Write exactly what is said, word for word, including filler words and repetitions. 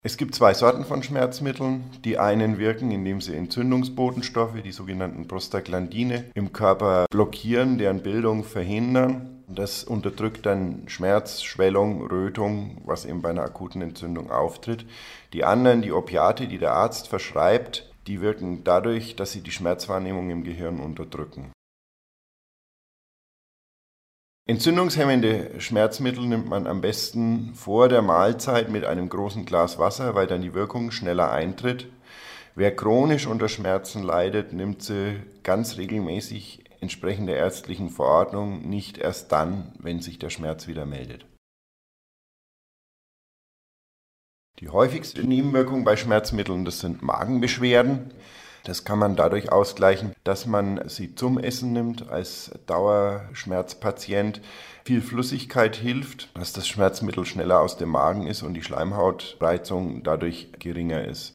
Es gibt zwei Sorten von Schmerzmitteln. Die einen wirken, indem sie Entzündungsbotenstoffe, die sogenannten Prostaglandine, im Körper blockieren, deren Bildung verhindern. Das unterdrückt dann Schmerz, Schwellung, Rötung, was eben bei einer akuten Entzündung auftritt. Die anderen, die Opiate, die der Arzt verschreibt, die wirken dadurch, dass sie die Schmerzwahrnehmung im Gehirn unterdrücken. Entzündungshemmende Schmerzmittel nimmt man am besten vor der Mahlzeit mit einem großen Glas Wasser, weil dann die Wirkung schneller eintritt. Wer chronisch unter Schmerzen leidet, nimmt sie ganz regelmäßig entsprechend der ärztlichen Verordnung, nicht erst dann, wenn sich der Schmerz wieder meldet. Die häufigste Nebenwirkung bei Schmerzmitteln, das sind Magenbeschwerden. Das kann man dadurch ausgleichen, dass man sie zum Essen nimmt als Dauerschmerzpatient. Viel Flüssigkeit hilft, dass das Schmerzmittel schneller aus dem Magen ist und die Schleimhautreizung dadurch geringer ist.